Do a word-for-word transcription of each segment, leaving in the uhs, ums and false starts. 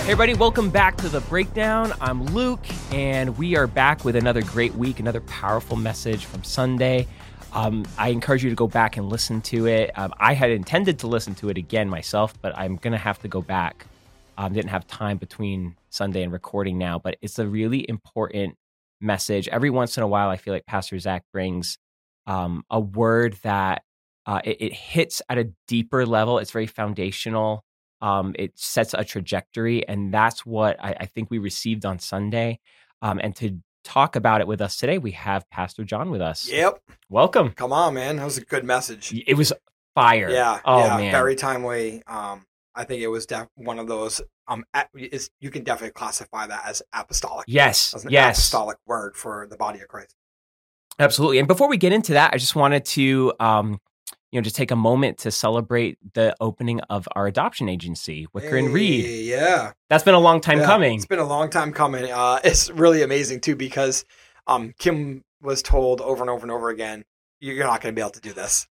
Hey everybody, welcome back to The Breakdown. I'm Luke, and we are back with another great week, another powerful message from Sunday. Um, I encourage you to go back and listen to it. Um, I had intended to listen to it again myself, but I'm going to have to go back. I um, didn't have time between Sunday and recording now, but it's a really important message. Every once in a while, I feel like Pastor Zach brings um, a word that uh, it, it hits at a deeper level. It's very foundational. Um, it sets a trajectory, and that's what I, I think we received on Sunday. Um, and to talk about it with us today, we have Pastor John with us. Yep. Welcome. Come on, man. That was a good message. It was fire. Yeah. Oh, yeah, man. Very timely. Um, I think it was def- one of those, um, it's, you can definitely classify that as apostolic. Yes. As an yes. apostolic word for the body of Christ. Absolutely. And before we get into that, I just wanted to, um, you know, just take a moment to celebrate the opening of our adoption agency, Wicker hey, and Reed. Yeah. That's been a long time yeah, coming. It's been a long time coming. Uh, it's really amazing too, because, um, Kim was told over and over and over again, you're not going to be able to do this.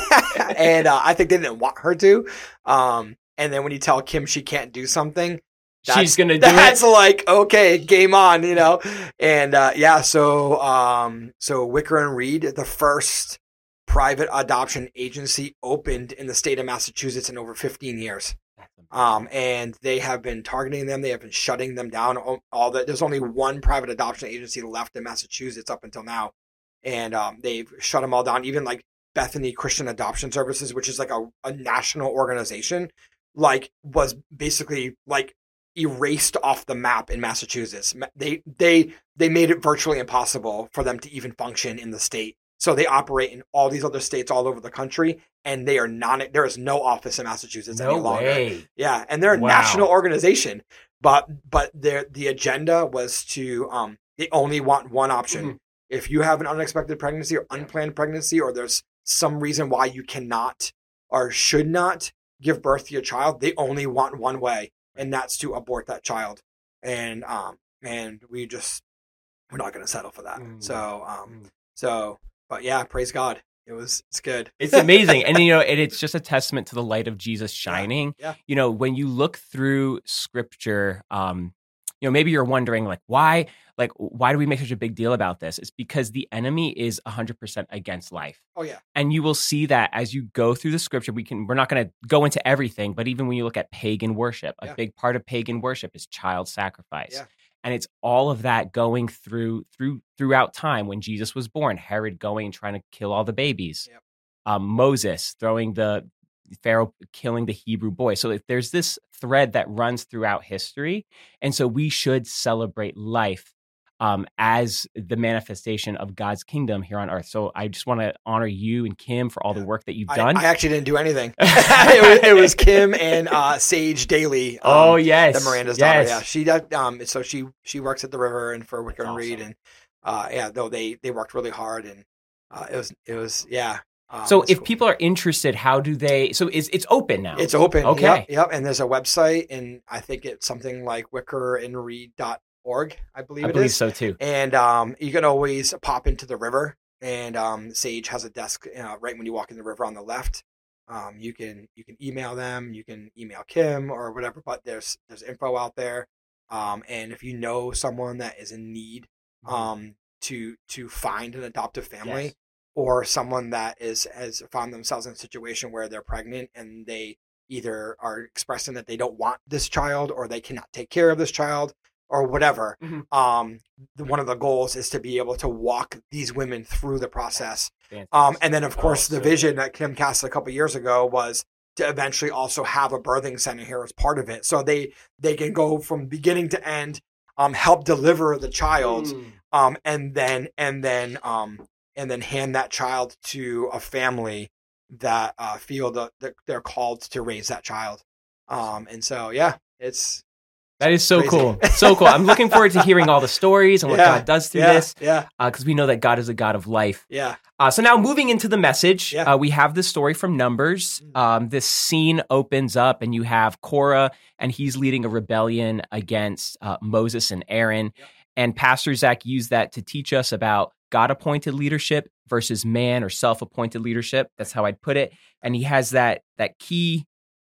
and, uh, I think they didn't want her to. Um, and then when you tell Kim she can't do something, she's going to do that's it. That's like, okay, game on, you know? And, uh, yeah, so, um, so Wicker and Reed, the first private adoption agency opened in the state of Massachusetts in over fifteen years. Um, and they have been targeting them. They have been shutting them down. All that. There's only one private adoption agency left in Massachusetts up until now. And, um, they've shut them all down. Even like Bethany Christian Adoption Services, which is like a, a national organization, like was basically like erased off the map in Massachusetts. They, they, they made it virtually impossible for them to even function in the state. So they operate in all these other states all over the country, and they are non. There is no office in Massachusetts no any longer. Way. Yeah, and they're a wow. national organization, but but their the agenda was to um they only want one option. Mm-hmm. If you have an unexpected pregnancy or unplanned pregnancy, or there's some reason why you cannot or should not give birth to your child, they only want one way, and that's to abort that child. And um and we just we're not going to settle for that. Mm-hmm. So um mm-hmm. so. But yeah, praise God. It was, it's good. It's amazing. And, you know, and it's just a testament to the light of Jesus shining. Yeah. yeah. You know, when you look through scripture, um, you know, maybe you're wondering like, why, like, why do we make such a big deal about this? It's because the enemy is one hundred percent against life. Oh, yeah. And you will see that as you go through the scripture. We can, we're not going to go into everything, but even when you look at pagan worship, a yeah. big part of pagan worship is child sacrifice. Yeah. And it's all of that going through through throughout time. When Jesus was born, Herod going and trying to kill all the babies. Yep. Um, Moses throwing the Pharaoh killing the Hebrew boy. So there's this thread that runs throughout history. And so we should celebrate life um, as the manifestation of God's kingdom here on earth. So I just want to honor you and Kim for all yeah. the work that you've I, done. I actually didn't do anything. it, was, it was Kim and uh, Sage Daly. Um, oh yes, the Miranda's yes. daughter. Yeah, she does. Um, so she she works at the river and for Wicker That's and Reed, awesome. and uh, yeah, though they they worked really hard, and uh, it was it was yeah. Um, so if cool. people are interested, how do they? So is it's open now? It's open. Okay. Yep, yep. And there's a website, and I think it's something like wicker and reed dot org. I believe I it believe is. so too. And um, you can always pop into the river, and um, Sage has a desk uh, right when you walk in the river on the left. Um, you can you can email them, you can email Kim or whatever. But there's there's info out there. Um, and if you know someone that is in need, um, to to find an adoptive family, yes. or someone that is has found themselves in a situation where they're pregnant and they either are expressing that they don't want this child or they cannot take care of this child, or whatever. Mm-hmm. Um, the, one of the goals is to be able to walk these women through the process. Um, and then, of course, oh, the so vision that Kim cast a couple of years ago was to eventually also have a birthing center here as part of it. So they, they can go from beginning to end, um, help deliver the child, mm. um, and then, and then, um, and then hand that child to a family that, uh, feel that they're called to raise that child. Um, and so, yeah, it's, That is so Crazy. cool. So cool. I'm looking forward to hearing all the stories and what yeah, God does through yeah, this. Yeah. Because uh, we know that God is a God of life. Yeah. Uh, so now moving into the message, yeah. uh, we have this story from Numbers. Um, this scene opens up and you have Korah, and he's leading a rebellion against uh, Moses and Aaron. Yep. And Pastor Zach used that to teach us about God-appointed leadership versus man or self-appointed leadership. That's how I'd put it. And he has that that key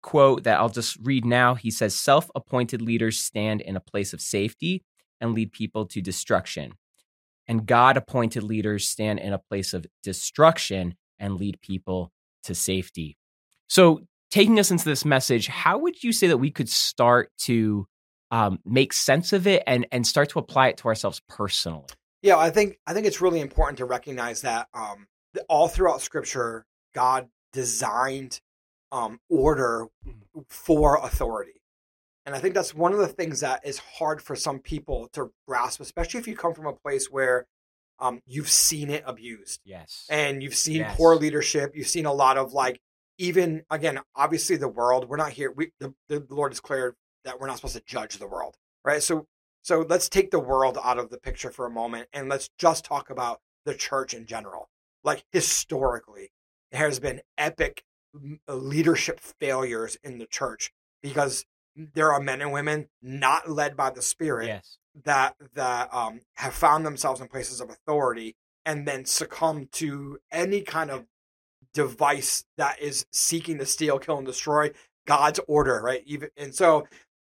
quote that I'll just read now. He says, self-appointed leaders stand in a place of safety and lead people to destruction. And God-appointed leaders stand in a place of destruction and lead people to safety. So taking us into this message, how would you say that we could start to um, make sense of it and, and start to apply it to ourselves personally? Yeah, I think I think it's really important to recognize that um, all throughout Scripture, God designed um, order for authority. And I think that's one of the things that is hard for some people to grasp, especially if you come from a place where um, you've seen it abused. Yes. And you've seen Yes. poor leadership. You've seen a lot of like, even, again, obviously the world, we're not here. We, the, the Lord has declared that we're not supposed to judge the world, right? So, so let's take the world out of the picture for a moment and let's just talk about the church in general. Like historically, there has been epic leadership failures in the church because there are men and women not led by the Spirit Yes. that that um, have found themselves in places of authority and then succumb to any kind of device that is seeking to steal, kill, and destroy God's order, right? Even and so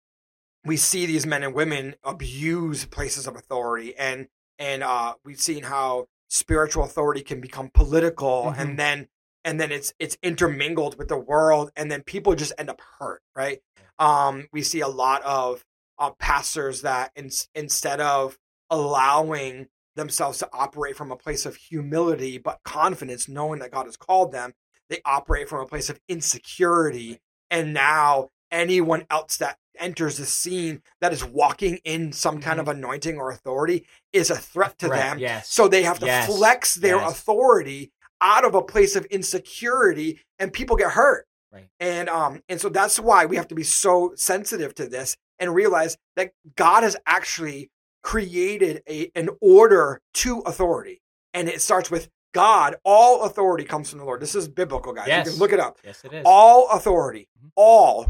we see these men and women abuse places of authority, and and uh, we've seen how spiritual authority can become political, Mhm. and then and then it's it's intermingled with the world, and then people just end up hurt, right? Um, we see a lot of uh, pastors that in, instead of allowing themselves to operate from a place of humility but confidence, knowing that God has called them, they operate from a place of insecurity, and now anyone else that enters the scene that is walking in some kind of anointing or authority is a threat to Threat, them. yes. So they have to Yes, flex their yes. authority out of a place of insecurity, and people get hurt. Right. And um and so that's why we have to be so sensitive to this and realize that God has actually created a an order to authority. And it starts with God. All authority comes from the Lord. This is biblical, guys. Yes. You can look it up. Yes, it is. All authority, Mhm. all,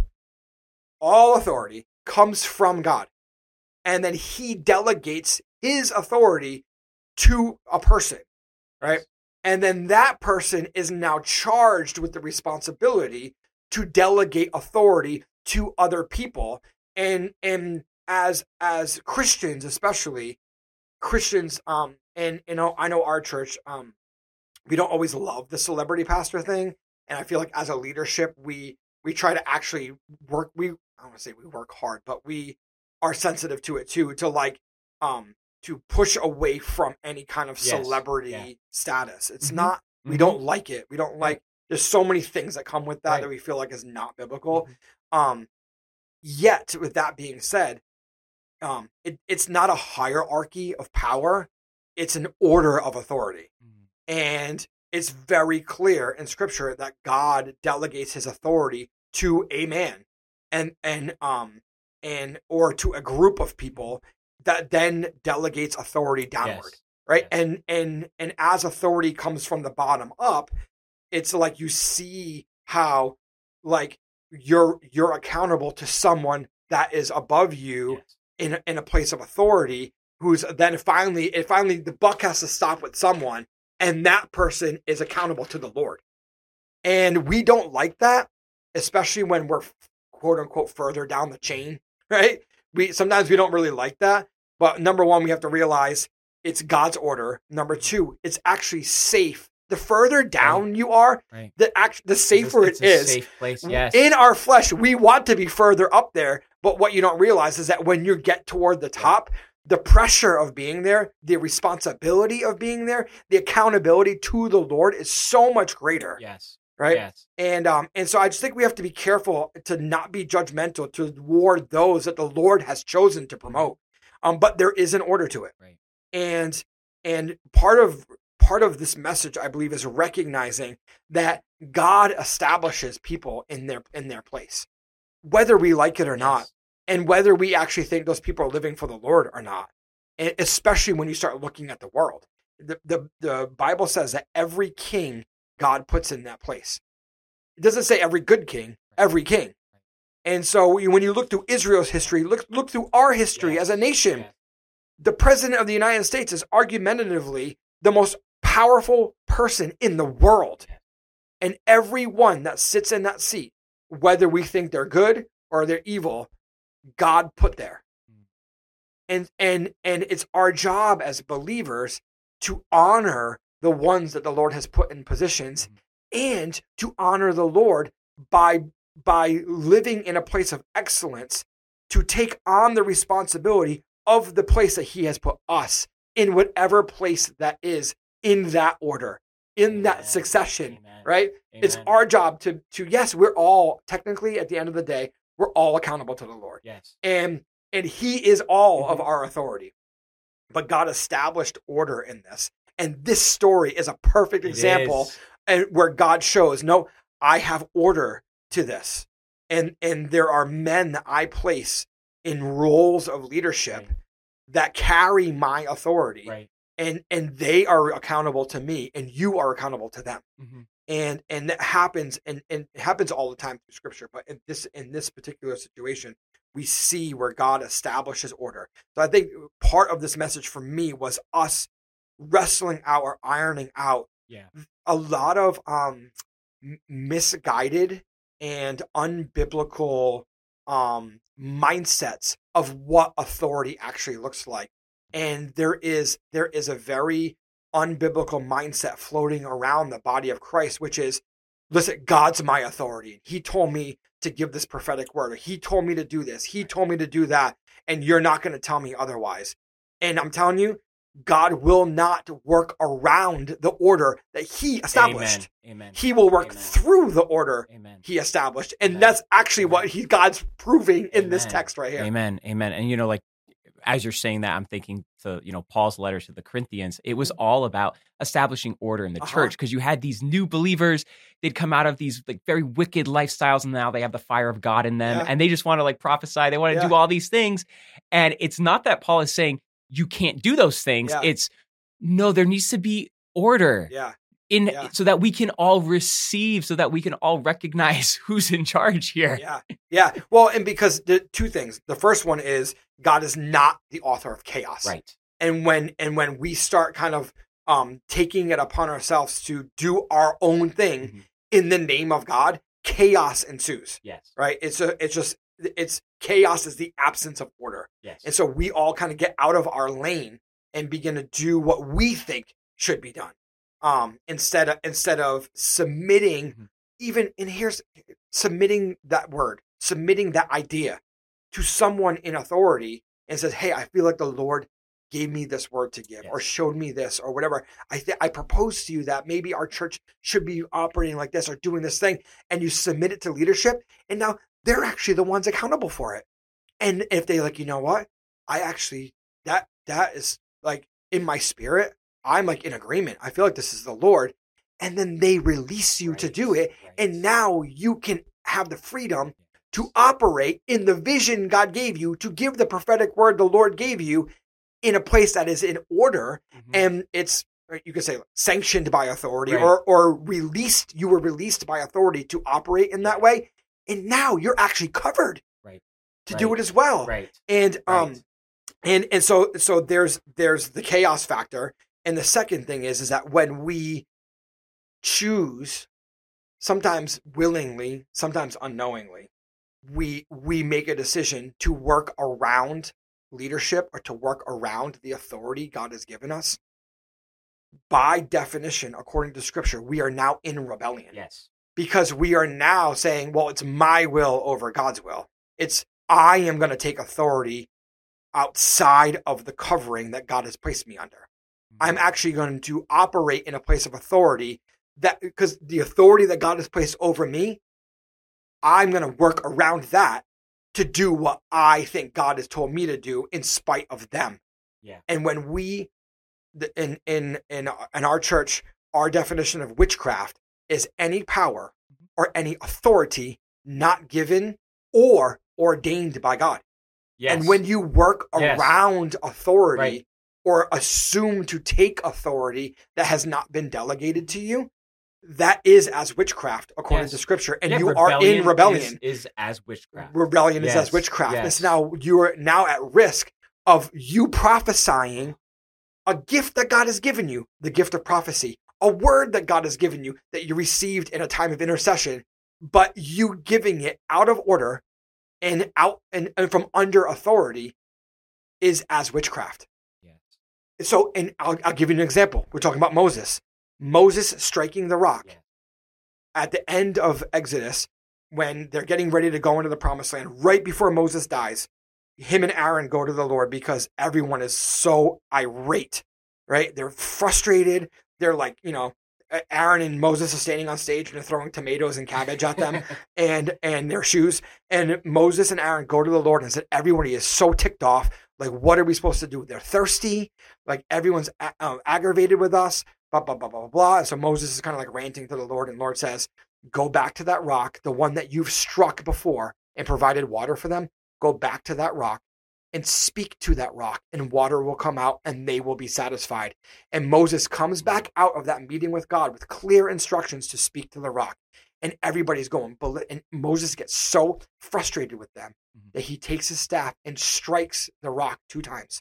all authority comes from God. And then he delegates his authority to a person, right? And then that person is now charged with the responsibility to delegate authority to other people. And and as as Christians, especially Christians, um, and you know, I know our church, um, we don't always love the celebrity pastor thing. And I feel like as a leadership, we we try to actually work. We I don't want to say we work hard, but we are sensitive to it too. To like, um, to push away from any kind of Yes, celebrity yeah. status. It's Mhm. not. We Mhm. don't like it. We don't like. There's so many things that come with that Right. that we feel like is not biblical. Mhm. Um, yet with that being said, um, it, it's not a hierarchy of power. It's an order of authority. Mhm. And it's very clear in scripture that God delegates his authority to a man and, and, um, and, or to a group of people that then delegates authority downward. Yes. Right. Yes. And, and, and as authority comes from the bottom up, it's like you see how like you're, you're accountable to someone that is above you Yes. in, a- in a place of authority, who's then finally, it finally, the buck has to stop with someone, and that person is accountable to the Lord. And we don't like that, especially when we're quote unquote further down the chain, right? We sometimes we don't really like that. But number one, we have to realize it's God's order. Number two, it's actually safe. The further down Right. you are, Right. the act, the safer it's it a is. safe place. Yes. In our flesh, we want to be further up there, but what you don't realize is that when you get toward the top, the pressure of being there, the responsibility of being there, the accountability to the Lord is so much greater, Yes. right? Yes. And um, and so I just think we have to be careful to not be judgmental toward those that the Lord has chosen to promote. Um, but there is an order to it, Right. and and part of part of this message, I believe, is recognizing that God establishes people in their in their place, whether we like it or not, Yes. and whether we actually think those people are living for the Lord or not. And especially when you start looking at the world, the the, the Bible says that every king God puts in that place. It doesn't say every good king, every king. And so when you look through Israel's history, look look through our history Yes. as a nation, Yes. the president of the United States is argumentatively the most powerful person in the world. And everyone that sits in that seat whether we think they're good or they're evil, God put there. And and and it's our job as believers to honor the ones that the Lord has put in positions, and to honor the Lord by by living in a place of excellence, to take on the responsibility of the place that he has put us in, whatever place that is, in that order, in Amen. that succession, Amen. right? Amen. It's our job to to yes, we're all technically, at the end of the day, we're all accountable to the Lord. Yes. And and he is all Mhm. of our authority. But God established order in this. And this story is a perfect It example is. and where God shows, no, I have order to this. And and there are men that I place in roles of leadership Right. that carry my authority. Right. And and they are accountable to me, and you are accountable to them. Mm-hmm. And and that happens, and, and it happens all the time through scripture, but in this in this particular situation, we see where God establishes order. So I think part of this message for me was us wrestling out or ironing out Yeah. a lot of um, misguided and unbiblical um, mindsets of what authority actually looks like. And there is there is a very unbiblical mindset floating around the body of Christ, which is, listen, God's my authority. He told me to give this prophetic word, or he told me to do this. He told me to do that. And you're not going to tell me otherwise. And I'm telling you, God will not work around the order that he established. Amen. Amen. He will work Amen. through the order Amen. he established. And Amen. that's actually Amen. what he God's proving in this Amen. text right here. Amen. Amen. And, you know, like, as you're saying that, I'm thinking to, you know, Paul's letters to the Corinthians, it was all about establishing order in the Uh-huh. church, because you had these new believers. They'd come out of these like very wicked lifestyles, and now they have the fire of God in them, Yeah. and they just want to like prophesy. They want to Yeah. do all these things. And it's not that Paul is saying you can't do those things. Yeah. It's no, there needs to be order Yeah. in Yeah. so that we can all receive, so that we can all recognize who's in charge here. Yeah. Yeah. Well, and because the two things. The first one is God is not the author of chaos. Right. And when and when we start kind of um, taking it upon ourselves to do our own thing Mhm. in the name of God, chaos ensues. Yes. Right? It's a it's just it's chaos is the absence of order. Yes. And so we all kind of get out of our lane and begin to do what we think should be done. Um, instead of instead of submitting, Mhm. even and here's submitting that word, submitting that idea to someone in authority, and says, "Hey, I feel like the Lord gave me this word to give, Yes. or showed me this, or whatever. I th- I propose to you that maybe our church should be operating like this or doing this thing," and you submit it to leadership, and now they're actually the ones accountable for it. And if they like, you know what, I actually that that is like in my spirit, I'm like in agreement. I feel like this is the Lord, and then they release you to Right. do it, Right. and now you can have the freedom to operate in the vision God gave you, to give the prophetic word the Lord gave you in a place that is in order, Mhm. and it's, you could say, sanctioned by authority, Right. or or released. You were released by authority to operate in that way, and now you're actually covered Right. to do Right. it as well. Right. And um, Right. and and so so there's there's the chaos factor, and the second thing is is that when we choose, sometimes willingly, sometimes unknowingly, we we make a decision to work around leadership or to work around the authority God has given us. By definition, according to Scripture, we are now in rebellion. Yes. Because we are now saying, well, it's my will over God's will. It's I am going to take authority outside of the covering that God has placed me under. I'm actually going to operate in a place of authority that, because the authority that God has placed over me, I'm going to work around that to do what I think God has told me to do in spite of them. Yeah. And when we, in in in in our church, our definition of witchcraft is any power or any authority not given or ordained by God. Yes. And when you work Yes. around authority, Right. or assume to take authority that has not been delegated to you, that is as witchcraft according Yes. to Scripture, and Yeah, you are in rebellion. Is, is as witchcraft. Rebellion is Yes, as witchcraft. yes. And so now you are now at risk of you prophesying a gift that God has given you, the gift of prophecy, a word that God has given you that you received in a time of intercession, but you giving it out of order and out and, and from under authority is as witchcraft. Yes. So, and I'll, I'll give you an example. We're talking about Moses. Moses striking the rock. Yeah. At the end of Exodus, when they're getting ready to go into the promised land, right before Moses dies, him and Aaron go to the Lord because everyone is so irate, right? They're frustrated. They're like, you know, Aaron and Moses are standing on stage and they're throwing tomatoes and cabbage at them and, and their shoes. And Moses and Aaron go to the Lord and said, everybody is so ticked off. Like, what are we supposed to do? They're thirsty. Like, everyone's uh, aggravated with us. Blah, blah, blah, blah, blah. And so Moses is kind of like ranting to the Lord. And the Lord says, go back to that rock, the one that you've struck before and provided water for them. Go back to that rock and speak to that rock, and water will come out and they will be satisfied. And Moses comes back out of that meeting with God with clear instructions to speak to the rock. And everybody's going, and Moses gets so frustrated with them that he takes his staff and strikes the rock two times.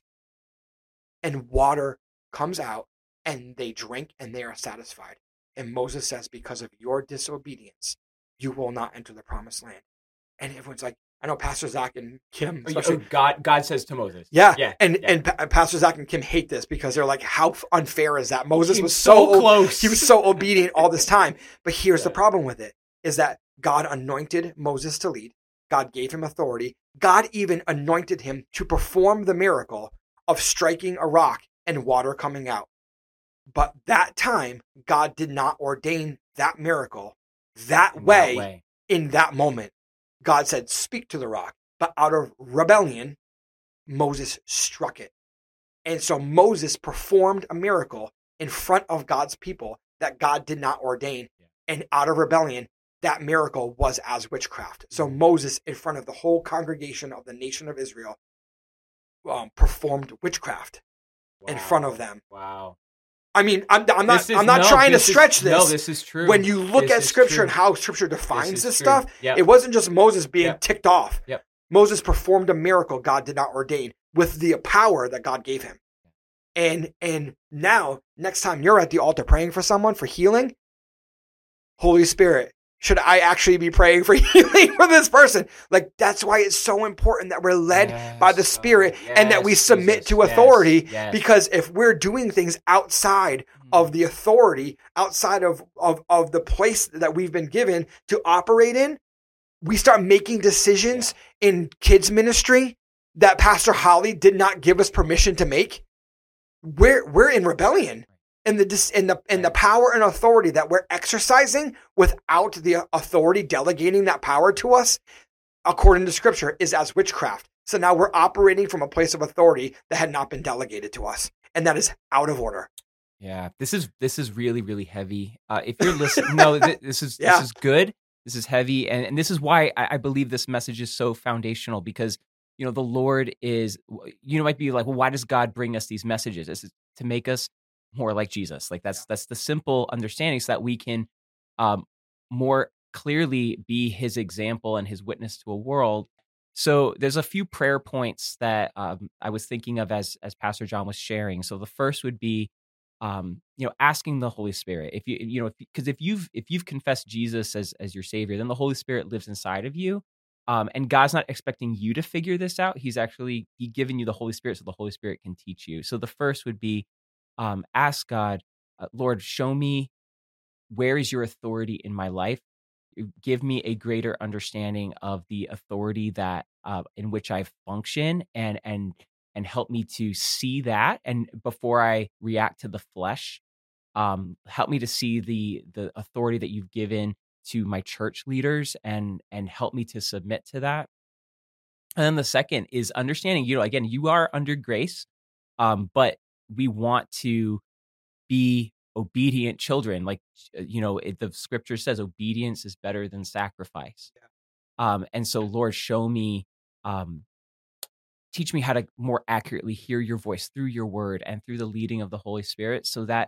And water comes out and they drink and they are satisfied. And Moses says, because of your disobedience, you will not enter the promised land. And everyone's like, I know Pastor Zach and Kim, especially. Oh, God, God says to Moses. Yeah. Yeah. And yeah. and pa- Pastor Zach and Kim hate this because they're like, how unfair is that? Moses He was was so, so close. He was so obedient all this time. But here's Yeah. the problem with it, is that God anointed Moses to lead. God gave him authority. God even anointed him to perform the miracle of striking a rock and water coming out. But that time, God did not ordain that miracle that In way, that way. in that moment. God said, speak to the rock. But out of rebellion, Moses struck it. And so Moses performed a miracle in front of God's people that God did not ordain. Yeah. And out of rebellion, that miracle was as witchcraft. So Moses, in front of the whole congregation of the nation of Israel, um, performed witchcraft Wow. in front of them. Wow. I mean, I'm, I'm not. This is- I'm not no, trying to this is- stretch this. No, this is true. When you look This at is Scripture true. and how Scripture defines This this, is true. stuff, Yep. it wasn't just Moses being Yep. ticked off. Yep. Moses performed a miracle God did not ordain with the power that God gave him. And and now, next time you're at the altar praying for someone for healing, Holy Spirit, should I actually be praying for healing for this person? Like, that's why it's so important that we're led Yes. by the Spirit Oh, and that we yes, submit Jesus. to Yes, authority. yes. Because if we're doing things outside of the authority, outside of, of, of the place that we've been given to operate in, we start making decisions in kids ministry that Pastor Holly did not give us permission to make. We're, we're in rebellion. And the dis- and the and the power and authority that we're exercising without the authority delegating that power to us, according to Scripture, is as witchcraft. So now we're operating from a place of authority that had not been delegated to us, and that is out of order. Yeah, this is this is really really heavy. Uh, if you're listening, no, th- this is Yeah. this is good. This is heavy, and, and this is why I, I believe this message is so foundational, because you know the Lord is. You know, might be like, well, why does God bring us these messages? This is to make us more like Jesus. Like that's that's the simple understanding, so that we can um, more clearly be His example and His witness to a world. So there's a few prayer points that um, I was thinking of as as Pastor John was sharing. So the first would be, um, you know, asking the Holy Spirit. If you you know, because if, if you've if you've confessed Jesus as as your Savior, then the Holy Spirit lives inside of you, um, and God's not expecting you to figure this out. He's actually He given you the Holy Spirit, so the Holy Spirit can teach you. So the first would be, um, ask God, uh, Lord, show me where is your authority in my life. Give me a greater understanding of the authority that uh, in which I function, and and and help me to see that. And before I react to the flesh, um, help me to see the the authority that you've given to my church leaders, and and help me to submit to that. And then the second is understanding, you know, again, you are under grace, um, but we want to be obedient children. Like, you know, it, the scripture says obedience is better than sacrifice. Yeah. Um, and so, Lord, show me, um, teach me how to more accurately hear your voice through your word and through the leading of the Holy Spirit, so that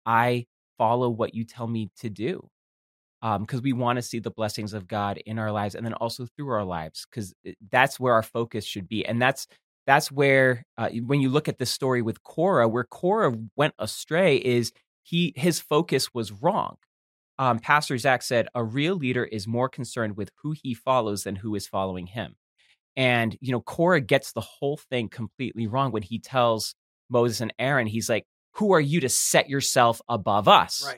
I follow what you tell me to do. Um, because we want to see the blessings of God in our lives, and then also through our lives, because that's where our focus should be. And that's that's where, uh, when you look at the story with Korah, where Korah went astray, is he his focus was wrong. um, Pastor Zach said, a real leader is more concerned with who he follows than who is following him. And, you know, Korah gets the whole thing completely wrong when he tells Moses and Aaron, he's like, who are you to set yourself above us? Right.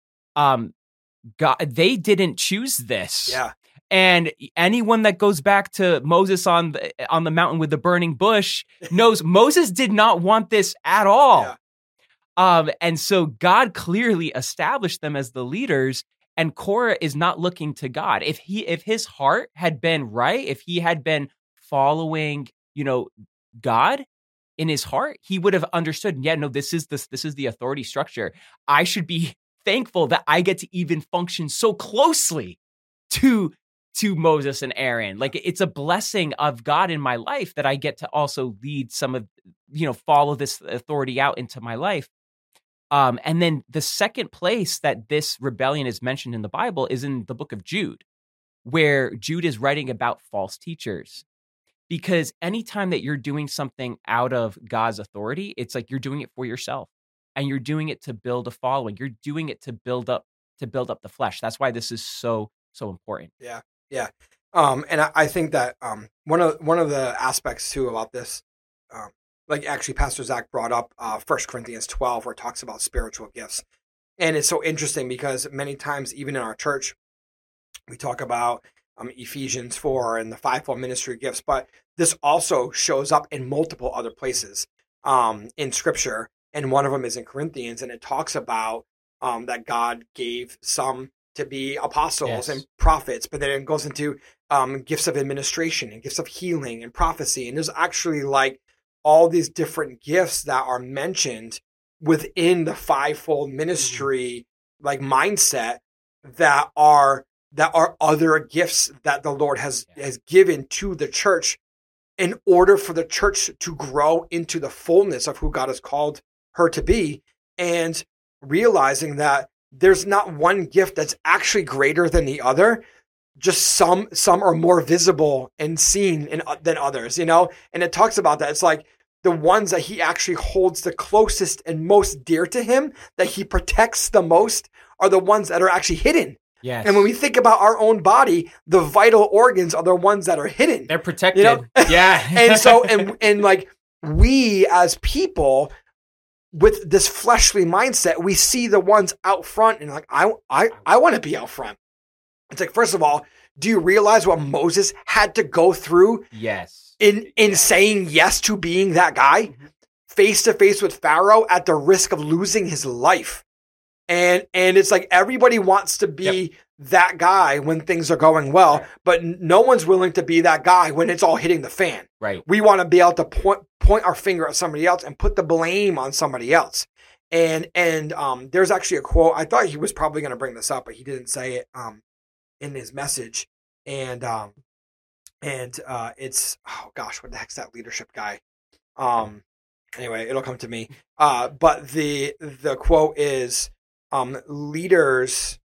Um, God, they didn't choose this. Yeah. And anyone that goes back to Moses on the, on the mountain with the burning bush knows Moses did not want this at all. Yeah. Um, and so God clearly established them as the leaders, and Korah is not looking to God. If he, if his heart had been right, if he had been following, you know, God in his heart, he would have understood, yeah, no, this is this, this is the authority structure. I should be thankful that I get to even function so closely to, to Moses and Aaron. Like, it's a blessing of God in my life that I get to also lead some of, you know, follow this authority out into my life. Um, and then the second place that this rebellion is mentioned in the Bible is in the book of Jude, where Jude is writing about false teachers. Because anytime that you're doing something out of God's authority, it's like you're doing it for yourself, and you're doing it to build a following. You're doing it to build up to build up the flesh. That's why this is so so important. Yeah, yeah. Um, and I, I think that um, one of one of the aspects too about this, um, like actually Pastor Zach brought up uh, First Corinthians twelve, where it talks about spiritual gifts, and it's so interesting because many times, even in our church, we talk about um, Ephesians four and the fivefold ministry gifts, but this also shows up in multiple other places um, in Scripture, and one of them is in Corinthians, and it talks about um, that God gave some to be apostles Yes. and prophets, but then it goes into um, gifts of administration and gifts of healing and prophecy, and there's actually like all these different gifts that are mentioned within the fivefold ministry mm-hmm. like mindset that are that are other gifts that the Lord has yeah. has given to the church in order for the church to grow into the fullness of who God has called her to be, and realizing that there's not one gift that's actually greater than the other. Just some some are more visible and seen in, than others, you know? And it talks about that. It's like the ones that he actually holds the closest and most dear to him, that he protects the most, are the ones that are actually hidden. Yes. And when we think about our own body, the vital organs are the ones that are hidden. They're protected. You know? Yeah. and so, and, and like we as people with this fleshly mindset, we see the ones out front and like, I, I, I want to be out front. It's like, first of all, do you realize what Moses had to go through? Yes. In, in yes. saying yes to being that guy, mm-hmm. face to face with Pharaoh at the risk of losing his life. And and it's like everybody wants to be yep. that guy when things are going well, right. but no one's willing to be that guy when it's all hitting the fan. Right. We want to be able to point point our finger at somebody else and put the blame on somebody else. And and um, there's actually a quote. I thought he was probably going to bring this up, but he didn't say it um, in his message. And um, and uh, it's oh gosh, what the heck's that leadership guy? Um, anyway, it'll come to me. Uh, but the the quote is. Um, leaders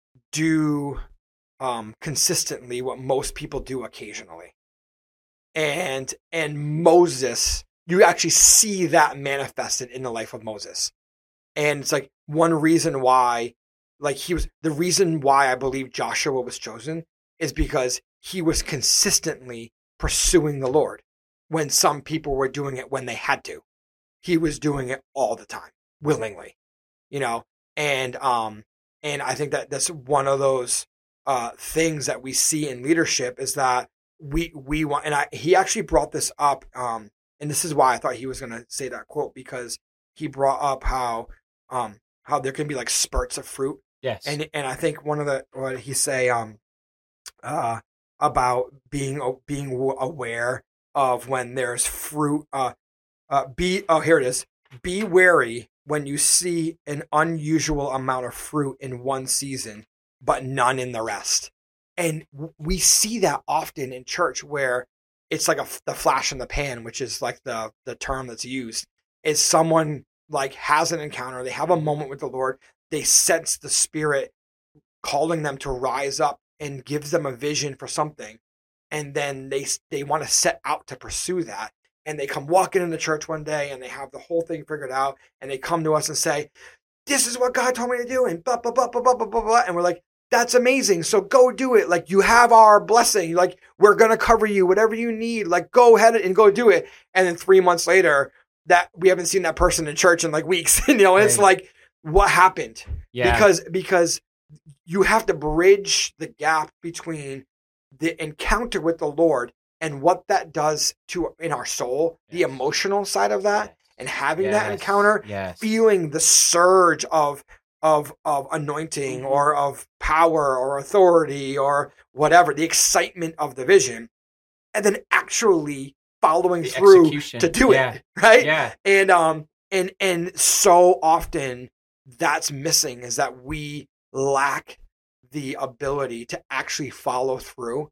do um, consistently what most people do occasionally. And and Moses, you actually see that manifested in the life of Moses. And it's like one reason why, like he was, the reason why I believe Joshua was chosen is because he was consistently pursuing the Lord when some people were doing it when they had to. He was doing it all the time, willingly, you know? And um and I think that that's one of those uh things that we see in leadership is that we we want, and I he actually brought this up um and this is why I thought he was going to say that quote, because he brought up how um how there can be like spurts of fruit. Yes. And and I think one of the what did he say um uh about being being aware of when there's fruit uh uh be oh here it is be wary when you see an unusual amount of fruit in one season, but none in the rest. And we see that often in church where it's like a, the flash in the pan, which is like the, the term that's used, is someone like has an encounter, they have a moment with the Lord, they sense the Spirit calling them to rise up and gives them a vision for something. And then they, they want to set out to pursue that. And they come walking into church one day and they have the whole thing figured out. And they come to us and say, this is what God told me to do, and blah, blah, blah, blah, blah, blah, blah, blah. And we're like, that's amazing. So go do it. Like, you have our blessing. Like, we're going to cover you, whatever you need. Like, go ahead and go do it. And then three months later, that we haven't seen that person in church in like weeks. you know, and right. It's like, what happened? Yeah. Because, because you have to bridge the gap between the encounter with the Lord and what that does to in our soul, yes. the emotional side of that, yes. and having yes. that encounter, yes. feeling the surge of of of anointing mm-hmm. or of power or authority or whatever, the excitement of the vision, and then actually following the through execution. To do yeah. it, right? Yeah. And um and and so often that's missing, is that we lack the ability to actually follow through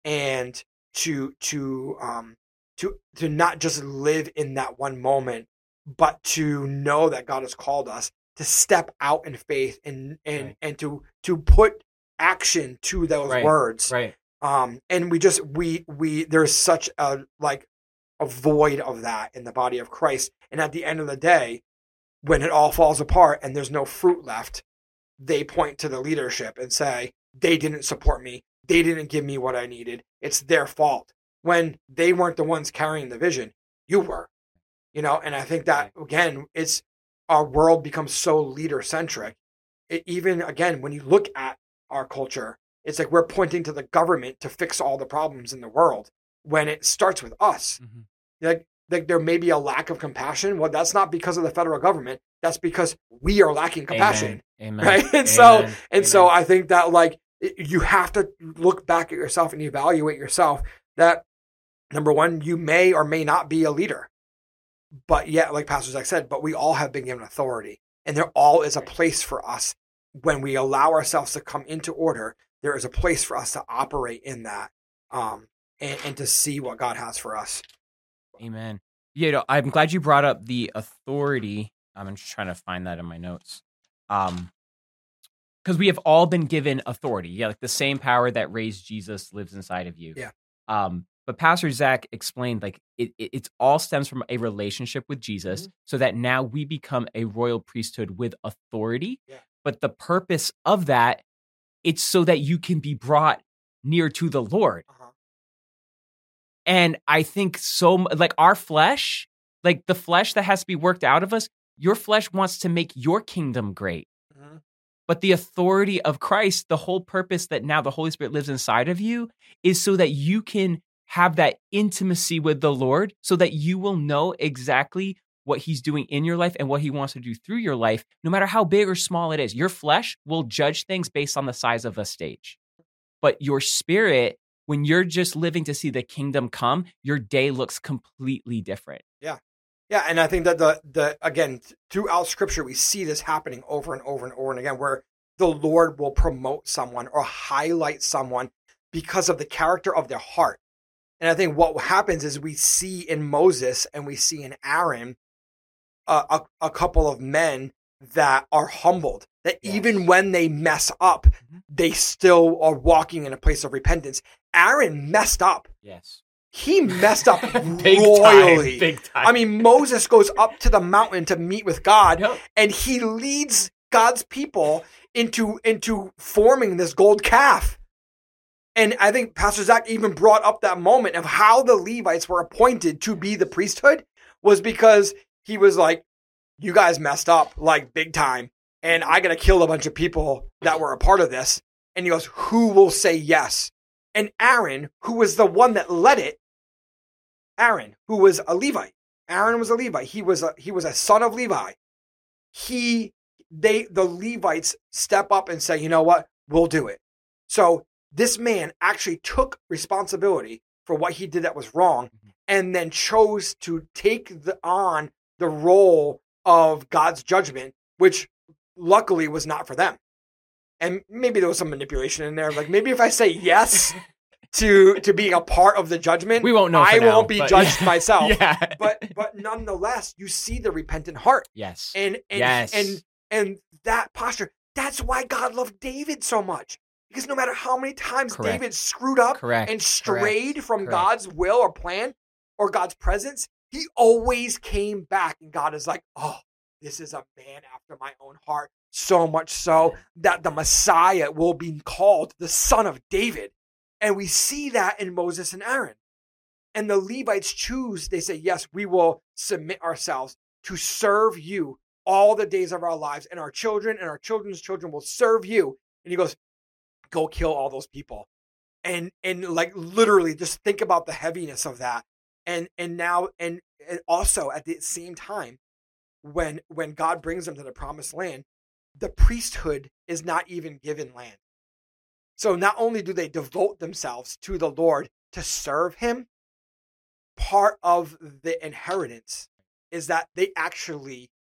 and to to um to to not just live in that one moment, but to know that God has called us to step out in faith and and right. and to to put action to those right. words. Right. Um and we just we we there's such a like a void of that in the body of Christ. And at the end of the day, when it all falls apart and there's no fruit left, they point to the leadership and say, they didn't support me. They didn't give me what I needed. It's their fault. When they weren't the ones carrying the vision, you were. You know, and I think that, again, it's our world becomes so leader-centric. It, even, again, when you look at our culture, it's like we're pointing to the government to fix all the problems in the world when it starts with us. Mm-hmm. Like, like there may be a lack of compassion. Well, that's not because of the federal government. That's because we are lacking compassion. Amen. Amen. Amen. Right? And Amen. so, and Amen. so I think that, like, you have to look back at yourself and evaluate yourself that, number one, you may or may not be a leader. But yet, like Pastor Zach said, but we all have been given authority. And there all is a place for us when we allow ourselves to come into order. There is a place for us to operate in that um, and, and to see what God has for us. Amen. You know, I'm glad you brought up the authority. I'm just trying to find that in my notes. Um, because we have all been given authority. Yeah, like the same power that raised Jesus lives inside of you. Yeah. Um, but Pastor Zach explained, like, it, it it's all stems from a relationship with Jesus, mm-hmm. so that now we become a royal priesthood with authority. Yeah. But the purpose of that, it's so that you can be brought near to the Lord. Uh-huh. And I think so, like our flesh, like the flesh that has to be worked out of us, your flesh wants to make your kingdom great. Mm-hmm. But the authority of Christ, the whole purpose that now the Holy Spirit lives inside of you, is so that you can have that intimacy with the Lord, so that you will know exactly what he's doing in your life and what he wants to do through your life, no matter how big or small it is. Your flesh will judge things based on the size of a stage. But your spirit, when you're just living to see the kingdom come, your day looks completely different. Yeah. Yeah, and I think that the the again, throughout Scripture, we see this happening over and over and over and again, where the Lord will promote someone or highlight someone because of the character of their heart. And I think what happens is we see in Moses and we see in Aaron uh, a, a couple of men that are humbled, that yes. even when they mess up, mm-hmm. they still are walking in a place of repentance. Aaron messed up. Yes. He messed up big royally. Time, big time. I mean, Moses goes up to the mountain to meet with God, yep. and he leads God's people into, into forming this gold calf. And I think Pastor Zach even brought up that moment of how the Levites were appointed to be the priesthood was because he was like, you guys messed up like big time. And I got to kill a bunch of people that were a part of this. And he goes, who will say yes? And Aaron, who was the one that led it, Aaron, who was a Levite, Aaron was a Levite. He was a, he was a son of Levi. He, they, the Levites step up and say, you know what? We'll do it. So this man actually took responsibility for what he did that was wrong, and then chose to take the, on the role of God's judgment, which luckily was not for them. And maybe there was some manipulation in there. Like, maybe if I say yes to to being a part of the judgment, we won't know. I now, won't be but, judged myself. Yeah. But but nonetheless, you see the repentant heart. Yes. And and yes. and and that posture. That's why God loved David so much. Because no matter how many times Correct. David screwed up Correct. and strayed Correct. from Correct. God's will or plan or God's presence, he always came back. And God is like, oh, this is a man after my own heart. So much so that the Messiah will be called the Son of David. And we see that in Moses and Aaron. And the Levites choose, they say, yes, we will submit ourselves to serve you all the days of our lives, and our children and our children's children will serve you. And he goes, go kill all those people. And and like literally just think about the heaviness of that. And and now and, and also at the same time, when when God brings them to the promised land, the priesthood is not even given land. So not only do they devote themselves to the Lord to serve him, part of the inheritance is that they actually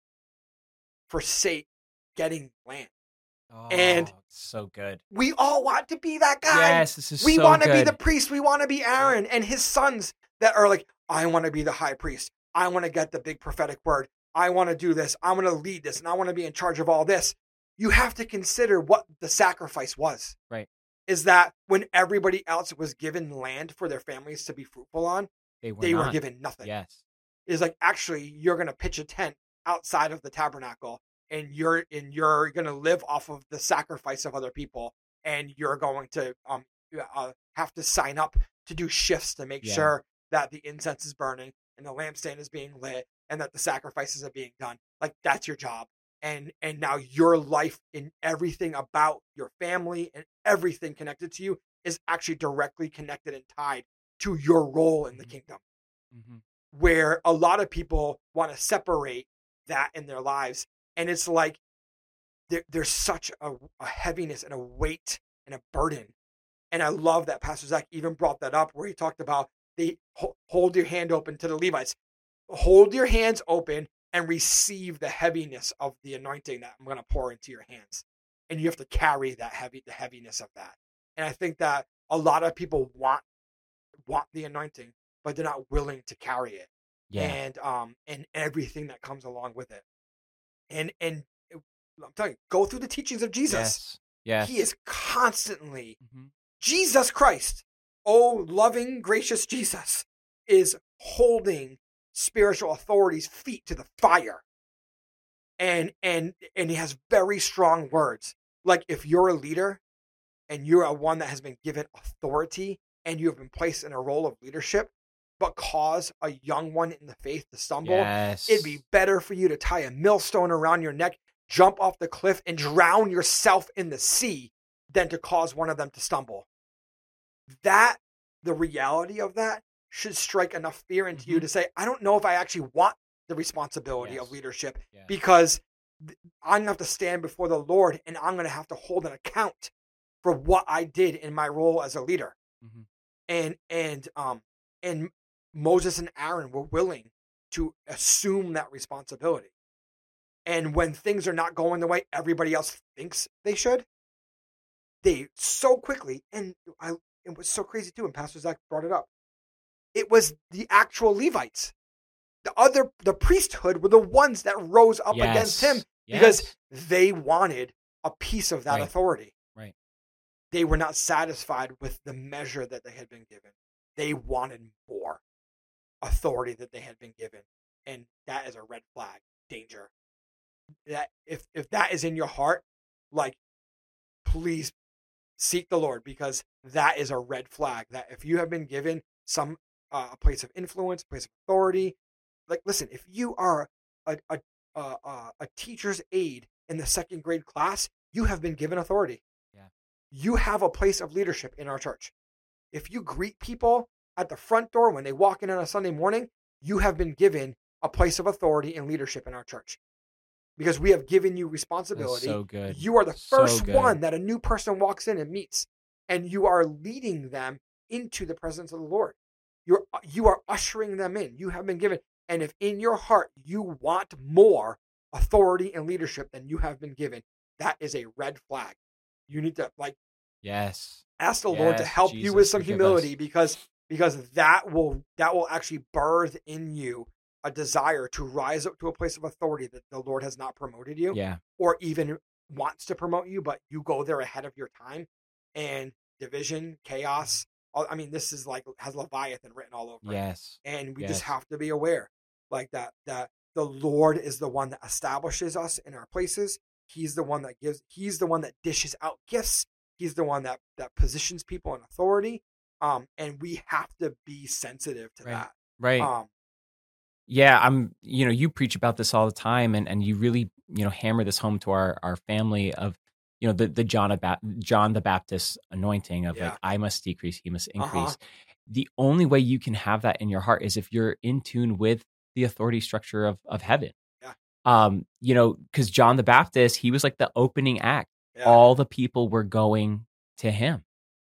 forsake getting land. Oh, and so good. We all want to be that guy. Yes, this is we so want to be good. the priest. We want to be Aaron and his sons that are like, I want to be the high priest. I want to get the big prophetic word. I want to do this. I want to lead this, and I want to be in charge of all this. You have to consider what the sacrifice was. Right. Is that when everybody else was given land for their families to be fruitful on, they were, they not. were given nothing. Yes. It's like, actually, you're going to pitch a tent outside of the tabernacle, and you're and you're going to live off of the sacrifice of other people, and you're going to um uh, have to sign up to do shifts to make Yeah. sure that the incense is burning and the lampstand is being lit and that the sacrifices are being done. Like, that's your job. And and now your life and everything about your family and everything connected to you is actually directly connected and tied to your role in the Mhm. kingdom. Mm-hmm. Where a lot of people want to separate that in their lives. And it's like there, there's such a, a heaviness and a weight and a burden. And I love that Pastor Zach even brought that up where he talked about they hold your hand open to the Levites. Hold your hands open and receive the heaviness of the anointing that I'm going to pour into your hands. And you have to carry that heavy, the heaviness of that. And I think that a lot of people want want the anointing, but they're not willing to carry it. Yeah. And um and everything that comes along with it. And and I'm telling you, go through the teachings of Jesus. Yes. Yes. He is constantly Mm-hmm. Jesus Christ, oh loving, gracious Jesus, is holding spiritual authorities' feet to the fire. And and and he has very strong words. Like, if you're a leader and you're a one that has been given authority and you have been placed in a role of leadership, but cause a young one in the faith to stumble, Yes. it'd be better for you to tie a millstone around your neck, jump off the cliff, and drown yourself in the sea than to cause one of them to stumble. That, the reality of that, should strike enough fear into Mm-hmm. you to say, I don't know if I actually want the responsibility Yes. of leadership, Yeah. because I'm going to have to stand before the Lord and I'm going to have to hold an account for what I did in my role as a leader. Mm-hmm. And, and, um, and Moses and Aaron were willing to assume that responsibility. And when things are not going the way everybody else thinks they should, they so quickly, and I, it was so crazy too, and Pastor Zach brought it up, it was the actual Levites. The other, the priesthood were the ones that rose up Yes. against him Yes. because they wanted a piece of that Right. authority. Right. They were not satisfied with the measure that they had been given. They wanted more authority that they had been given. And that is a red flag, danger. That if, if that is in your heart, like, please seek the Lord, because that is a red flag. That if you have been given some uh, a place of influence, place of authority, like, listen, if you are a a, a a a teacher's aide in the second grade class, you have been given authority. Yeah. You have a place of leadership in our church. If you greet people at the front door when they walk in on a Sunday morning, you have been given a place of authority and leadership in our church, because we have given you responsibility. That's so good. You are the So first good. one that a new person walks in and meets, and you are leading them into the presence of the Lord. You're you are ushering them in. You have been given, and if in your heart you want more authority and leadership than you have been given, that is a red flag. You need to like Yes. ask the Lord to Yes, help you Jesus, with some forgive humility, us. because because that will that will actually birth in you a desire to rise up to a place of authority that the Lord has not promoted you, Yeah. or even wants to promote you, but you go there ahead of your time, and division, chaos. all- I mean, this is like has Leviathan written all over it. Yes. And we Yes. just have to be aware, like that that the Lord is the one that establishes us in our places. He's the one that gives, he's the one that dishes out gifts. He's the one that, that positions people in authority. Um, and we have to be sensitive to right. that. Right. Um, yeah. I'm, you know, you preach about this all the time, and, and you really, you know, hammer this home to our, our family of, you know, the, the John, ba- John the Baptist anointing of Yeah. like, I must decrease, he must increase. Uh-huh. The only way you can have that in your heart is if you're in tune with the authority structure of, of heaven. Yeah. Um, you know, because John the Baptist, he was like the opening act. Yeah. All the people were going to him.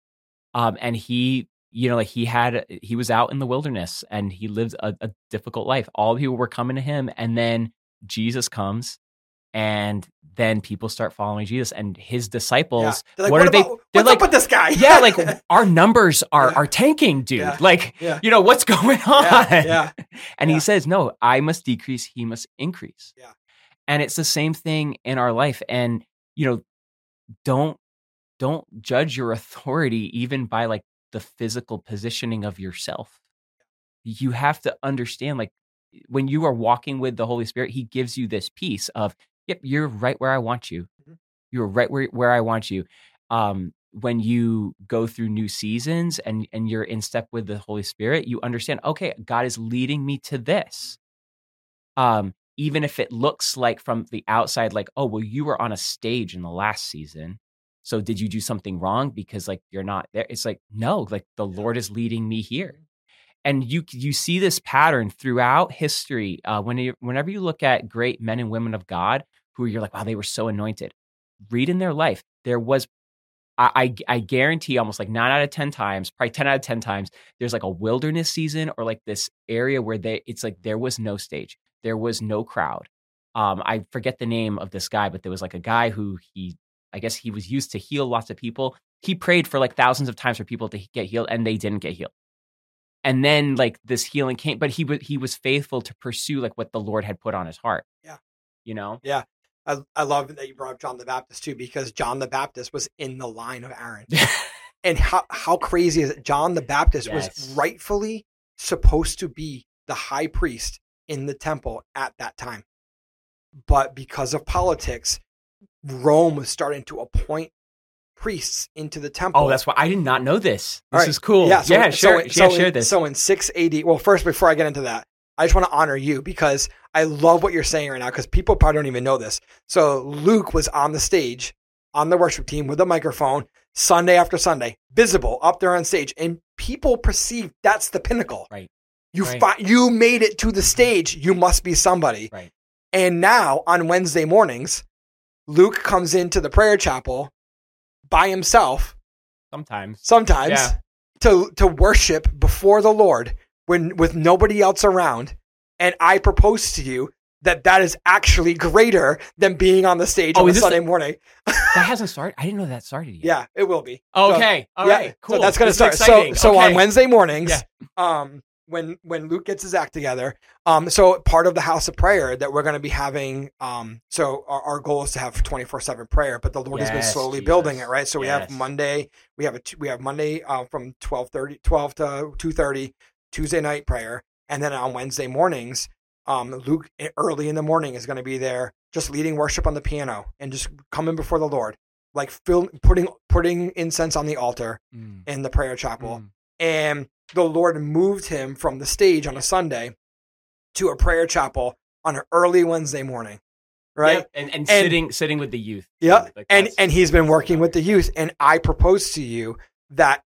Um, and he, you know, like he had, he was out in the wilderness and he lived a, a difficult life. All the people were coming to him, and then Jesus comes, and then people start following Jesus, and his disciples. Yeah. Like, what, what are about, they? They're what's like, up with this guy? yeah, like our numbers are Yeah. are tanking, dude. Yeah. Like, Yeah. you know, what's going on? Yeah. Yeah. And Yeah. he says, no, I must decrease, he must increase. Yeah. And it's the same thing in our life. And, you know, don't don't judge your authority even by like the physical positioning of yourself. You have to understand, like, when you are walking with the Holy Spirit, he gives you this piece of, yep, you're right where I want you. Mm-hmm. You're right where, where I want you. Um, when you go through new seasons and, and you're in step with the Holy Spirit, you understand, okay, God is leading me to this. Um, even if it looks like from the outside, like, oh, well, you were on a stage in the last season, so did you do something wrong because like you're not there? It's like, no, like the Lord is leading me here. And you you see this pattern throughout history. Uh, when you, whenever you look at great men and women of God who you're like, wow, they were so anointed. Read in their life, there was, I, I, I guarantee almost like nine out of ten times, probably ten out of ten times, there's like a wilderness season or like this area where they, it's like there was no stage, there was no crowd. Um, I forget the name of this guy, but there was like a guy who he, I guess he was used to heal lots of people. He prayed for like thousands of times for people to get healed, and they didn't get healed. And then like this healing came, but he was he was faithful to pursue like what the Lord had put on his heart. Yeah. You know? Yeah. I, I love that you brought up John the Baptist too, because John the Baptist was in the line of Aaron. And how, how crazy is it? John the Baptist Yes. was rightfully supposed to be the high priest in the temple at that time. But because of politics, Rome was starting to appoint priests into the temple. Oh, that's why I did not know this. This Right. is cool. Yeah, so, yeah, so, sure. so, yeah, in, share this. So in six A D, well, first, before I get into that, I just want to honor you because I love what you're saying right now, because people probably don't even know this. So Luke was on the stage, on the worship team with a microphone, Sunday after Sunday, visible up there on stage, and people perceive that's the pinnacle. Right. You Right. fi- you made it to the stage. You must be somebody. Right. And now on Wednesday mornings, Luke comes into the prayer chapel by himself Sometimes. sometimes Yeah. to to worship before the Lord when with nobody else around. And I propose to you that that is actually greater than being on the stage Oh, on a is this Sunday the- morning. That hasn't started. I didn't know that started yet. Yeah, it will be. Okay. So, All yeah, right. Cool. So that's going to This is start. So exciting. so Okay. on Wednesday mornings, Yeah. um, when when Luke gets his act together, um, so part of the house of prayer that we're going to be having, um, so our, our goal is to have twenty-four seven prayer, but the Lord has been Yes, slowly Jesus. building it, right? So we have Yes. Monday, we have a t- we have Monday uh, from twelve thirty, twelve to two thirty, Tuesday night prayer, and then on Wednesday mornings, um, Luke early in the morning is going to be there, just leading worship on the piano and just coming before the Lord, like fill, putting putting incense on the altar Mm. in the prayer chapel. Mm. And the Lord moved him from the stage on a Sunday to a prayer chapel on an early Wednesday morning, right? Yeah, and, and And- sitting sitting with the youth. Yeah, Like and that's- and he's been working with the youth. And I propose to you that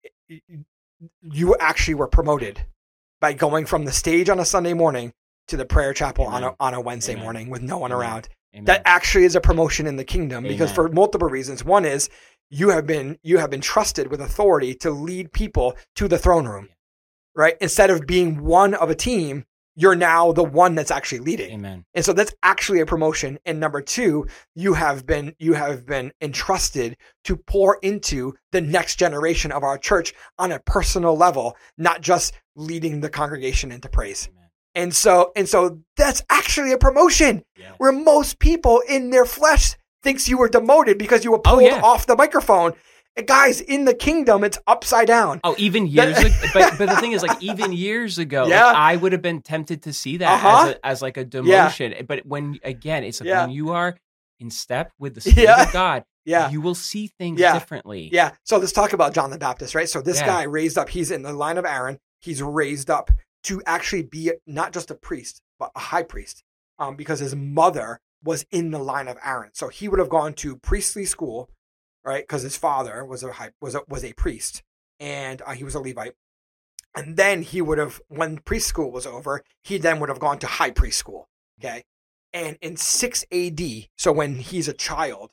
you actually were promoted by going from the stage on a Sunday morning to the prayer chapel on a Amen. on a Wednesday Amen. morning with no one Amen. around. Amen. That actually is a promotion in the kingdom, because Amen. for multiple reasons. One is you have been you have been trusted with authority to lead people to the throne room, right? Instead of being one of a team, you're now the one that's actually leading. Amen. And so that's actually a promotion. And number two, you have been you have been entrusted to pour into the next generation of our church on a personal level, not just leading the congregation into praise. Amen. And so and so that's actually a promotion, Yeah. where most people in their flesh thinks you were demoted because you were Oh, pulled yeah. off the microphone. And guys, in the kingdom, it's upside down. Oh, even years ago. But, but the thing is, like, even years ago, Yeah. like, I would have been tempted to see that Uh-huh. as, a, as like a demotion. But when, again, it's like Yeah. when you are in step with the Spirit Yeah. of God, Yeah. you will see things Yeah. differently. Yeah. So let's talk about John the Baptist, right? So this Yeah. guy raised up, he's in the line of Aaron. He's raised up to actually be not just a priest, but a high priest, um, because his mother was in the line of Aaron. So he would have gone to priestly school, right? Because his father was a high, was a, was a priest, and uh, he was a Levite. And then he would have, when priest school was over, he then would have gone to high priest school. Okay. And in six A D, so when he's a child,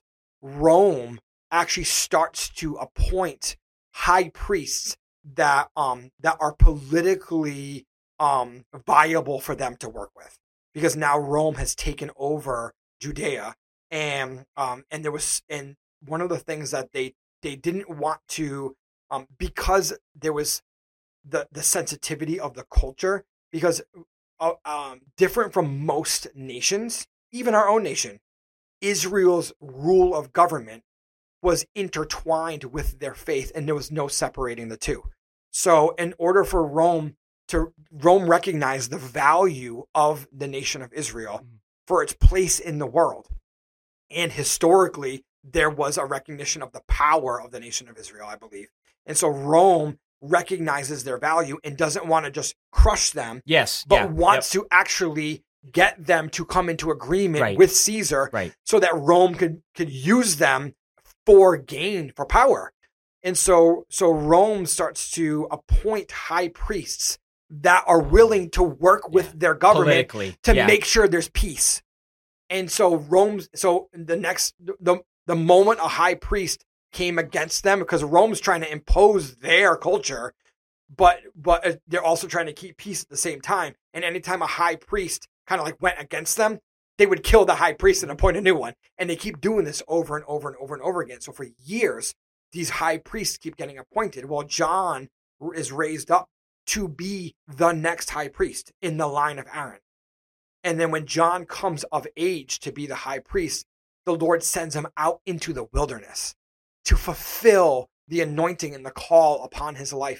Rome actually starts to appoint high priests that um that are politically um viable for them to work with, because now Rome has taken over Judea, and um and there was and one of the things that they they didn't want to um because there was the the sensitivity of the culture, because uh, um different from most nations, even our own nation, Israel's rule of government was intertwined with their faith, and there was no separating the two. So in order for Rome to Rome recognize the value of the nation of Israel for its place in the world, and historically there was a recognition of the power of the nation of Israel, I believe. And so Rome recognizes their value and doesn't want to just crush them, Yes. but yeah, wants yep. to actually get them to come into agreement Right. with Caesar, Right. so that Rome could could use them for gain, for power. And so so Rome starts to appoint high priests that are willing to work with Yeah. their government Politically. to yeah. make sure there's peace. And so Rome's so the next the the moment a high priest came against them, because Rome's trying to impose their culture, but but they're also trying to keep peace at the same time. And anytime a high priest kind of like went against them, they would kill the high priest and appoint a new one. And they keep doing this over and over and over and over again. So for years, these high priests keep getting appointed. Well, John is raised up to be the next high priest in the line of Aaron. And then when John comes of age to be the high priest, the Lord sends him out into the wilderness to fulfill the anointing and the call upon his life.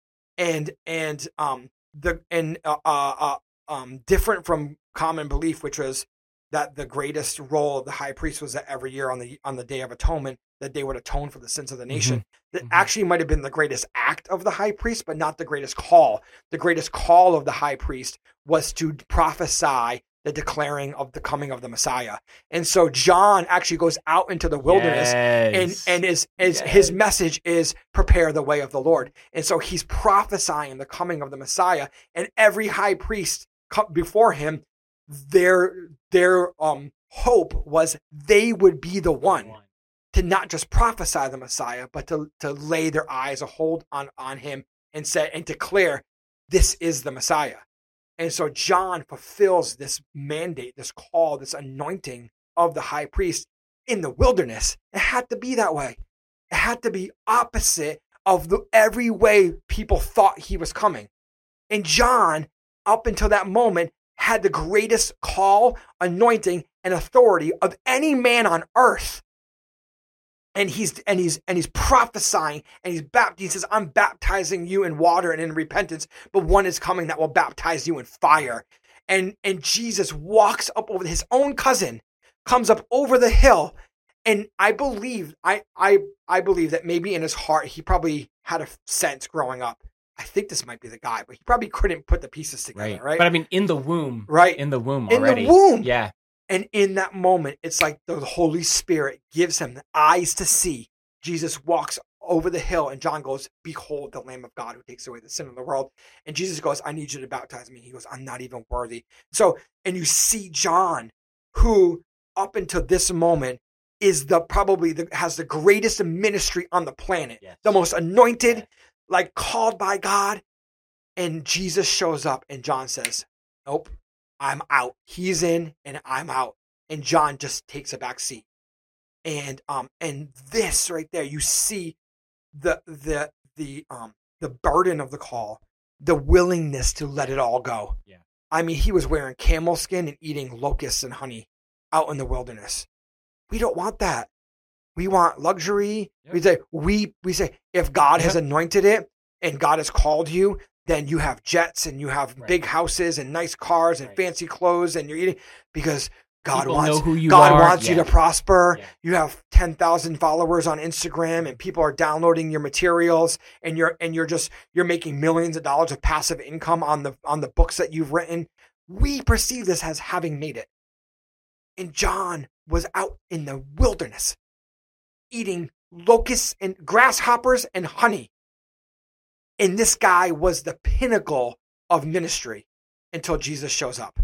And and um the and uh, uh um different from common belief, which was that the greatest role of the high priest was that every year on the on the Day of Atonement, that they would atone for the sins of the nation. Mm-hmm. That mm-hmm. actually might have been the greatest act of the high priest, but not the greatest call. The greatest call of the high priest was to prophesy the declaring of the coming of the Messiah. And so John actually goes out into the wilderness, yes. and and is, is yes. his message is prepare the way of the Lord. And so he's prophesying the coming of the Messiah, and every high priest before him, their their um hope was they would be the one to not just prophesy the Messiah, but to to lay their eyes a hold on on him and say and declare, this is the Messiah. And so John fulfills this mandate, this call, this anointing of the high priest in the wilderness. It had to be that way. It had to be opposite of the every way people thought he was coming. And John, up until that moment, had the greatest call, anointing, and authority of any man on earth. And he's and he's and he's prophesying, and he's bapt- he says, I'm baptizing you in water and in repentance, but one is coming that will baptize you in fire. And and Jesus walks up over his own cousin, comes up over the hill, and I believe I I I believe that maybe in his heart he probably had a sense growing up. I think this might be the guy, but he probably couldn't put the pieces together, right? right? But I mean, in the womb, right? In the womb in already. the womb, yeah. And in that moment, it's like the Holy Spirit gives him the eyes to see. Jesus walks over the hill, and John goes, behold the Lamb of God who takes away the sin of the world. And Jesus goes, I need you to baptize me. He goes, I'm not even worthy. So, and you see John, who up until this moment is the probably the, has the greatest ministry on the planet, yes. the most anointed, yes. like called by God. And Jesus shows up, and John says, nope. I'm out. He's in and I'm out. And John just takes a back seat. And um and this right there, you see the the the um the burden of the call, the willingness to let it all go. Yeah. I mean, he was wearing camel skin and eating locusts and honey out in the wilderness. We don't want that. We want luxury. Yep. We say, we, we say, if God Yep. has anointed it and God has called you, then you have jets and you have Right. big houses and nice cars and Right. fancy clothes and you're eating because God People wants know who you God are. wants you Yeah. to prosper. Yeah. You have ten thousand followers on Instagram and people are downloading your materials and you're and you're just you're making millions of dollars of passive income on the on the books that you've written. We perceive this as having made it. And John was out in the wilderness eating locusts and grasshoppers and honey. And this guy was the pinnacle of ministry until Jesus shows up.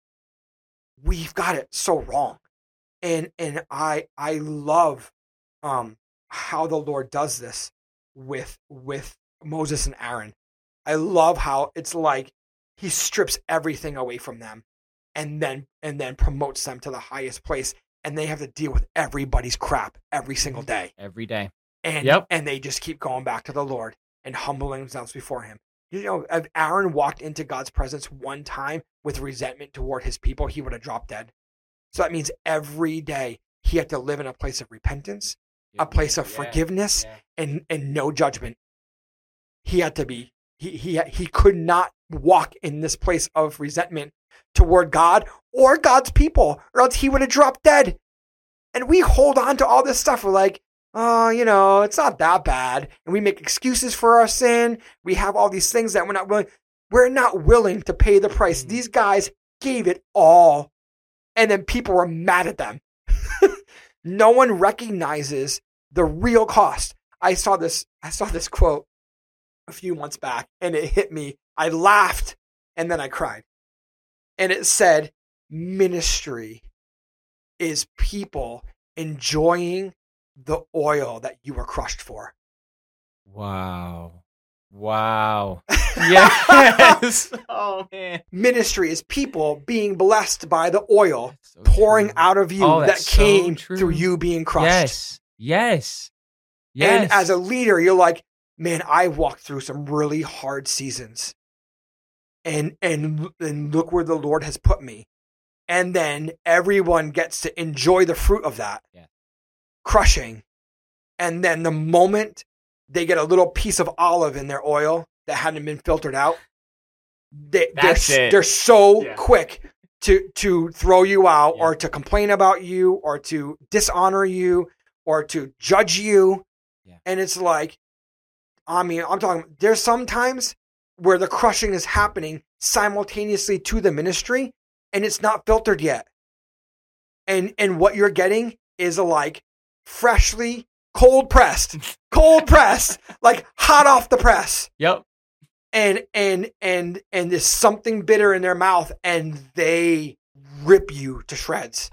We've got it so wrong. And and I I love um how the Lord does this with with Moses and Aaron. I love how it's like he strips everything away from them and then and then promotes them to the highest place and they have to deal with everybody's crap every single day. Every day. And Yep. and they just keep going back to the Lord and humbling themselves before him. You know, if Aaron walked into God's presence one time with resentment toward his people, he would have dropped dead. So that means every day he had to live in a place of repentance, a place of Yeah. forgiveness, Yeah. and, and no judgment. He had to be, he, he, he could not walk in this place of resentment toward God or God's people, or else he would have dropped dead. And we hold on to all this stuff. We're like, oh, you know, it's not that bad. And we make excuses for our sin. We have all these things that we're not willing. We're not willing to pay the price. Mm. These guys gave it all. And then people were mad at them. No one recognizes the real cost. I saw this, I saw this quote a few months back and it hit me. I laughed and then I cried. And it said, ministry is people enjoying the oil that you were crushed for. Wow. Wow. Yes. Oh, man. Ministry is people being blessed by the oil That's so pouring true. out of you Oh, that that's so came true. through you being crushed. Yes. Yes. Yes. And as a leader, you're like, man, I walked through some really hard seasons. And and and look where the Lord has put me. And then everyone gets to enjoy the fruit of that. Yeah. Crushing. And then the moment they get a little piece of olive in their oil that hadn't been filtered out, they, they're, That's it. they're so Yeah. quick to to throw you out Yeah. or to complain about you or to dishonor you or to judge you. Yeah. And it's like, I mean, I'm talking, there's sometimes where the crushing is happening simultaneously to the ministry and it's not filtered yet. And and what you're getting is a like freshly cold pressed, cold pressed, like hot off the press. Yep. And and and and there's something bitter in their mouth and they rip you to shreds.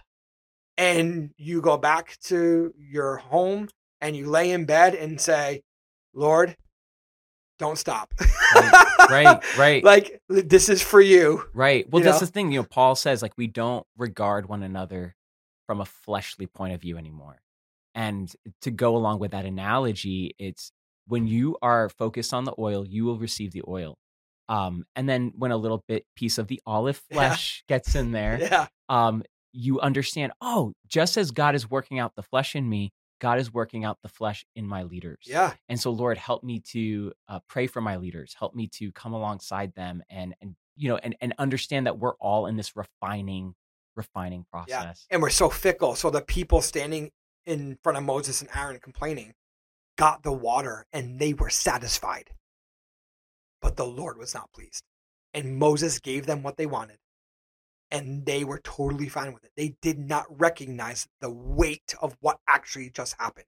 And you go back to your home and you lay in bed and say, Lord, don't stop. Right, right, right. Like, this is for you. Right. Well, You that's know? the thing. You know, Paul says, like, we don't regard one another from a fleshly point of view anymore. And to go along with that analogy, it's when you are focused on the oil, you will receive the oil. Um, and then when a little bit piece of the olive Yeah. flesh gets in there, Yeah. um, you understand, oh, just as God is working out the flesh in me, God is working out the flesh in my leaders. Yeah. And so, Lord, help me to uh, pray for my leaders. Help me to come alongside them and, and you know, and, and understand that we're all in this refining, refining process. And we're so fickle. So the people standing in front of Moses and Aaron complaining got the water and they were satisfied. But the Lord was not pleased. And Moses gave them what they wanted. And they were totally fine with it. They did not recognize the weight of what actually just happened.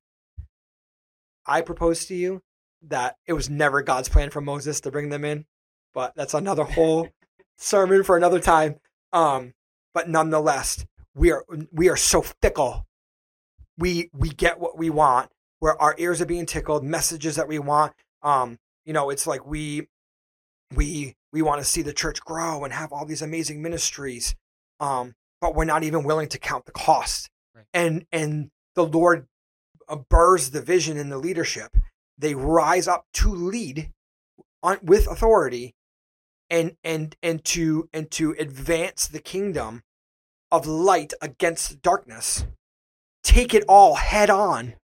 I propose to you that it was never God's plan for Moses to bring them in, but that's another whole sermon for another time. Um, but nonetheless, we are we are so fickle. We we get what we want, where our ears are being tickled, messages that we want. Um, you know, it's like we we we want to see the church grow and have all these amazing ministries, um, but we're not even willing to count the cost. Right. And and the Lord burrs the vision in the leadership. They rise up to lead on, with authority, and and and to and to advance the kingdom of light against darkness. Take it all head on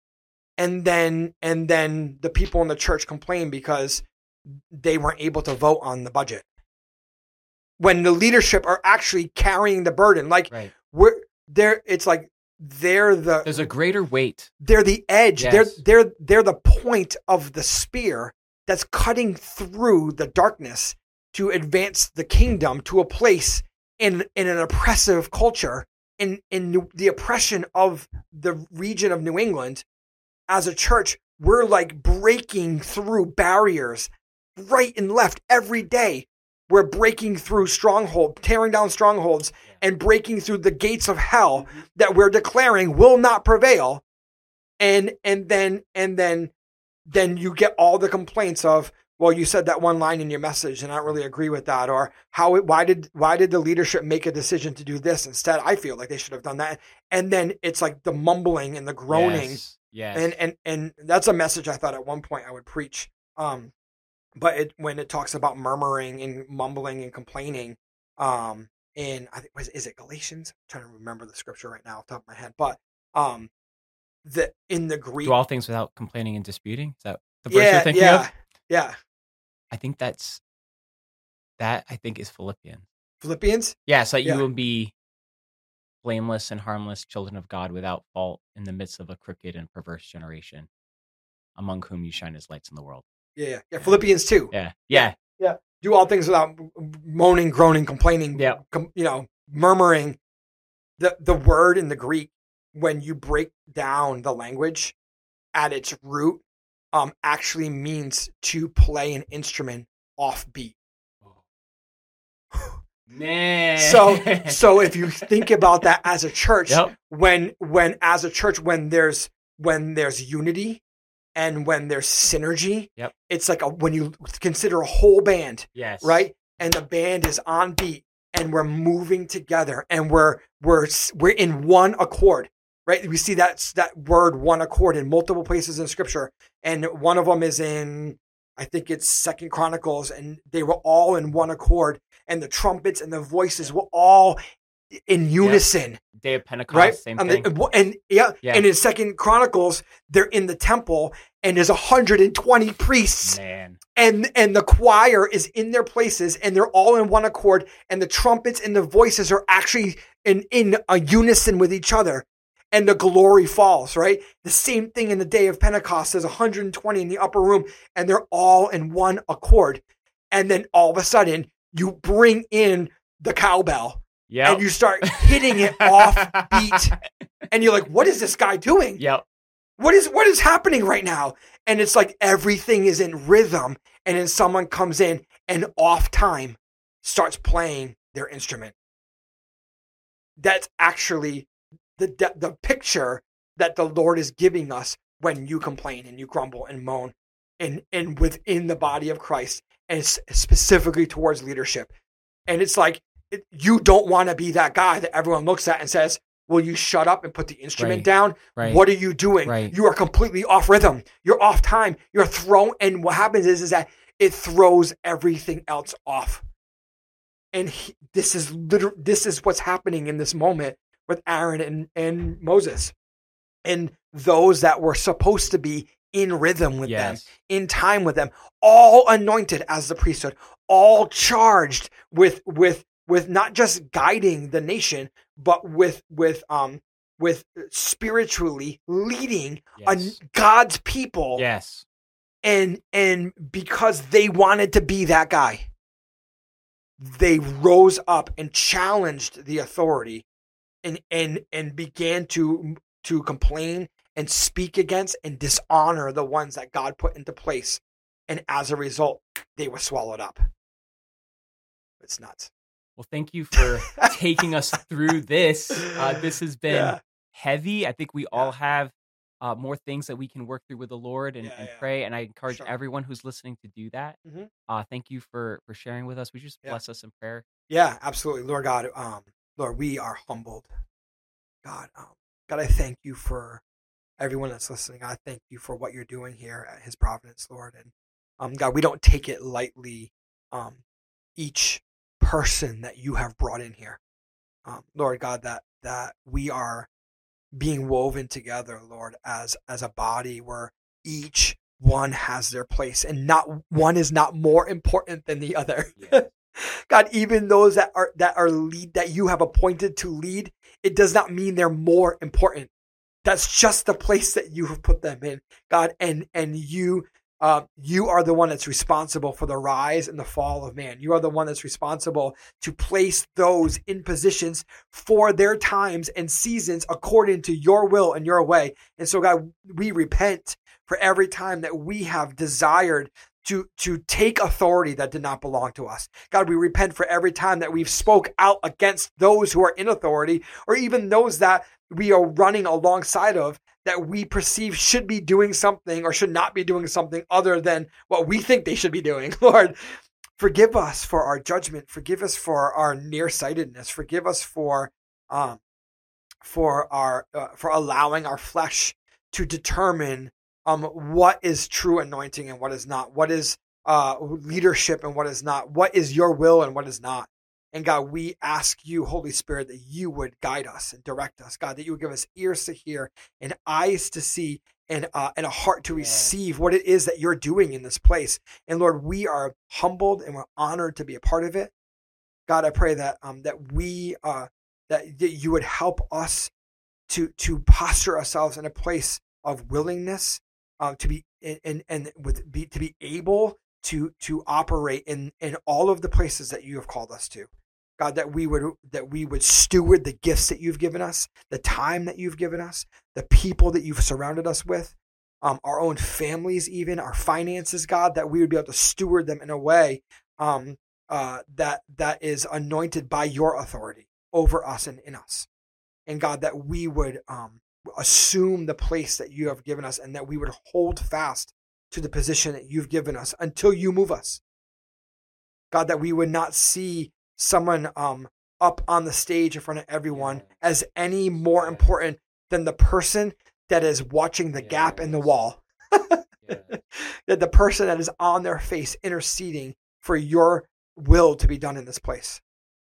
and then and then the people in the church complain because they weren't able to vote on the budget. When the leadership are actually carrying the burden, like Right. we're there, it's like they're the There's a greater weight. they're the edge. Yes. They're they're they're the point of the spear that's cutting through the darkness to advance the kingdom to a place in in an oppressive culture, in in New- the oppression of the region of New England. As a church, we're like breaking through barriers right and left every day. We're breaking through stronghold, tearing down strongholds, and breaking through the gates of hell Mm-hmm. that we're declaring will not prevail. And and then and then then you get all the complaints of, well, you said that one line in your message, and I don't really agree with that, or how it, why did why did the leadership make a decision to do this instead? I feel like they should have done that. And then it's like the mumbling and the groaning. Yes. Yes. And and and that's a message I thought at one point I would preach. Um, but it, when it talks about murmuring and mumbling and complaining, um, in I think was is it Galatians? I'm trying to remember the scripture right now off the top of my head. But um, the in the Greek, Do all things without complaining and disputing. Is that the verse yeah, you're thinking yeah, of? yeah. I think that's that. I think is Philippians. Philippians, Yeah, so that Yeah. you will be blameless and harmless children of God without fault in the midst of a crooked and perverse generation, among whom you shine as lights in the world. yeah, yeah, yeah. Philippians two. Yeah, yeah, Do all things without moaning, groaning, complaining. Yeah. com- you know, murmuring. The the word in the Greek, when you break down the language at its root, um, actually means to play an instrument off beat. man. So so if you think about that as a church, Yep. when when as a church when there's when there's unity and when there's synergy, Yep. it's like a, when you consider a whole band, yes, right? And the band is on beat and we're moving together and we're we're we're in one accord, right? We see that that word one accord in multiple places in scripture, and one of them is in, I think it's Second Chronicles, and they were all in one accord, and the trumpets and the voices were all in unison. Day of Pentecost, Right, same and, thing. the- and yeah, Yeah. and in Second Chronicles, they're in the temple, and there's one hundred twenty priests, Man, and and the choir is in their places, and they're all in one accord, and the trumpets and the voices are actually in in a unison with each other, and the glory falls. Right, the same thing in the day of Pentecost. There's one hundred twenty in the upper room, and they're all in one accord, and then all of a sudden you bring in the cowbell. yeah, And you start hitting it off beat, and you're like, "What is this guy doing? Yep. What is what is happening right now?" And it's like everything is in rhythm, and then someone comes in and off time starts playing their instrument. That's actually the the, the picture that the Lord is giving us when you complain and you grumble and moan, and and within the body of Christ, and s- specifically towards leadership. And it's like, it- you don't want to be that guy that everyone looks at and says, "Will you shut up and put the instrument Right. down? Right. What are you doing? Right. You are completely off rhythm. You're off time. You're thrown." And what happens is, is that it throws everything else off. And he, this is liter- this is what's happening in this moment with Aaron and, and Moses, and those that were supposed to be in rhythm with Yes. them, in time with them, all anointed as the priesthood, all charged with with with not just guiding the nation, but with with um with spiritually leading Yes. a, God's people, Yes. and and because they wanted to be that guy, they rose up and challenged the authority, and and and began to to complain and speak against and dishonor the ones that God put into place, and as a result, they were swallowed up. It's nuts. Well, thank you for taking us through this. Uh, this has been Yeah. heavy. I think we all Yeah. have uh, more things that we can work through with the Lord and, Yeah, and yeah. pray. And I encourage Sure. everyone who's listening to do that. Mhm. Uh, thank you for for sharing with us. Would you just Yeah. bless us in prayer? Yeah, absolutely. Lord God, um, Lord, we are humbled. God, um, God, I thank you for everyone that's listening. I thank you for what you're doing here at His Providence, Lord. And um, God, we don't take it lightly, um, each person that you have brought in here. Um, Lord God, that that we are being woven together, Lord, as as a body where each one has their place, and not one is not more important than the other. Yeah. God, even those that are that are lead that you have appointed to lead, it does not mean they're more important. That's just the place that you have put them in, God, and and you uh, you are the one that's responsible for the rise and the fall of man. You are the one that's responsible to place those in positions for their times and seasons according to your will and your way. And so, God, we repent for every time that we have desired to, to take authority that did not belong to us. God, we repent for every time that we've spoke out against those who are in authority, or even those that we are running alongside of, that we perceive should be doing something or should not be doing something other than what we think they should be doing. Lord, forgive us for our judgment. Forgive us for our nearsightedness. Forgive us for um, for our uh, for allowing our flesh to determine um, what is true anointing and what is not. What is uh, leadership and what is not. What is your will and what is not. And God, we ask you, Holy Spirit, that you would guide us and direct us. God, that you would give us ears to hear and eyes to see and uh, and a heart to receive what it is that you're doing in this place. And Lord, we are humbled and we're honored to be a part of it. God, I pray that um, that we uh, that, that you would help us to to posture ourselves in a place of willingness uh, to be and and with be to be able to to operate in in all of the places that you have called us to. God, that we would that we would steward the gifts that you've given us, the time that you've given us, the people that you've surrounded us with, um, our own families, even our finances, God, that we would be able to steward them in a way um, uh, that that is anointed by your authority over us and in us. And God, that we would um, assume the place that you have given us, and that we would hold fast to the position that you've given us until you move us. God, that we would not see someone um, up on the stage in front of everyone as any more important than the person that is watching the yeah, gap in the wall. yeah. That the person that is on their face interceding for your will to be done in this place.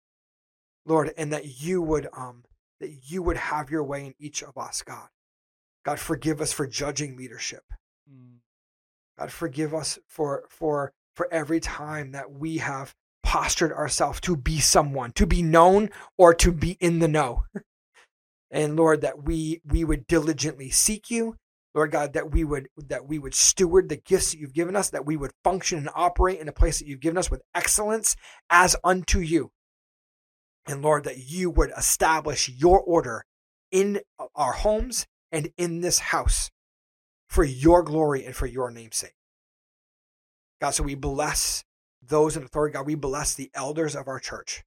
Lord, and that you would um, that you would have your way in each of us, God. God, forgive us for judging leadership. Mm. God, forgive us for for for every time that we have postured ourselves to be someone, to be known or to be in the know. And Lord, that we we would diligently seek you. Lord God, that we would that we would steward the gifts that you've given us, that we would function and operate in a place that you've given us with excellence as unto you. And Lord, that you would establish your order in our homes and in this house for your glory and for your name's sake. God, so we bless those in authority. God, we bless the elders of our church.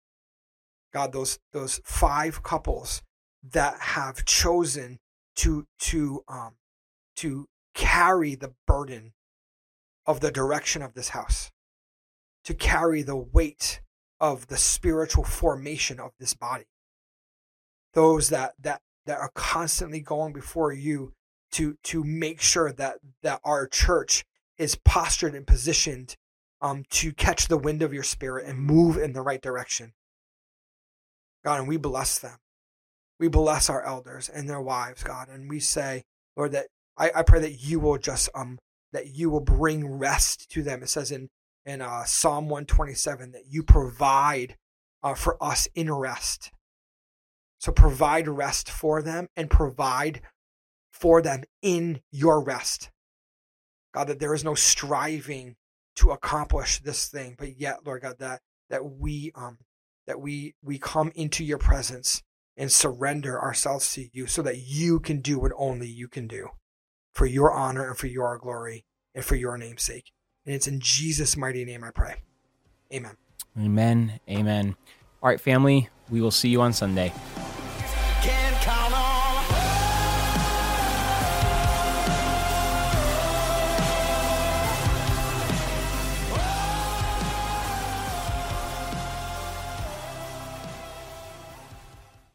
God, those those five couples that have chosen to to um to carry the burden of the direction of this house, to carry the weight of the spiritual formation of this body. Those that that that are constantly going before you to to make sure that that our church is postured and positioned um, to catch the wind of your spirit and move in the right direction. God, and we bless them. We bless our elders and their wives, God, and we say, Lord, that I, I pray that you will just um that you will bring rest to them. It says in in uh, Psalm one twenty-seven that you provide uh, for us in rest. So provide rest for them and provide for them in your rest. God, that there is no striving to accomplish this thing, but yet, Lord God, that that we um that we we come into your presence and surrender ourselves to you so that you can do what only you can do for your honor and for your glory and for your name's sake. And it's in Jesus' mighty name I pray. Amen. Amen. Amen. All right, family, we will see you on Sunday.